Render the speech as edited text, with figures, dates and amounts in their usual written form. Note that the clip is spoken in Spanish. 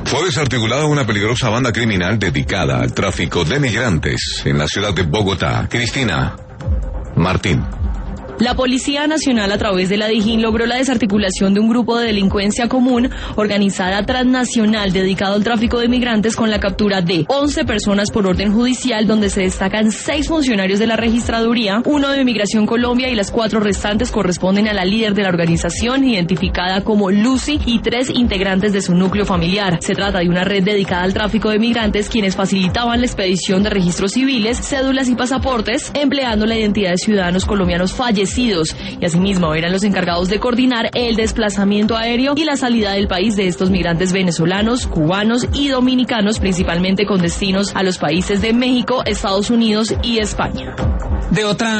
Fue desarticulada una peligrosa banda criminal dedicada al tráfico de migrantes en la ciudad de Bogotá. Cristina Martín. La Policía Nacional, a través de la DIJÍN, logró la desarticulación de un grupo de delincuencia común organizada transnacional dedicado al tráfico de migrantes, con la captura de 11 personas por orden judicial, donde se destacan 6 funcionarios de la registraduría, 1 de Migración Colombia, y las 4 restantes corresponden a la líder de la organización, identificada como Lucy, y 3 integrantes de su núcleo familiar. Se trata de una red dedicada al tráfico de migrantes, quienes facilitaban la expedición de registros civiles, cédulas y pasaportes, empleando la identidad de ciudadanos colombianos fallecidos, y asimismo eran los encargados de coordinar el desplazamiento aéreo y la salida del país de estos migrantes venezolanos, cubanos y dominicanos, principalmente con destinos a los países de México, Estados Unidos y España. De otra